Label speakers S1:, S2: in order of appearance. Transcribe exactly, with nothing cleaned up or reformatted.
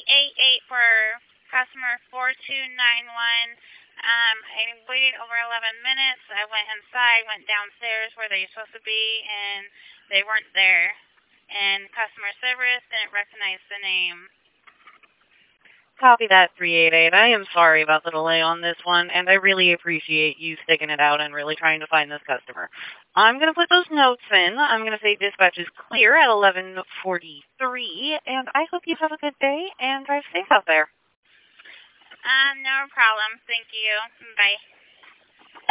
S1: eight eight for customer four two nine one. Um, I waited over eleven minutes. I went inside, went downstairs where they were supposed to be, and they weren't there. And customer service didn't recognize the name.
S2: Copy that, three eight eight. I am sorry about the delay on this one, and I really appreciate you sticking it out and really trying to find this customer. I'm going to put those notes in. I'm going to say dispatch is clear at eleven forty-three, and I hope you have a good day and drive safe out there.
S1: Um, no problem. Thank you. Bye.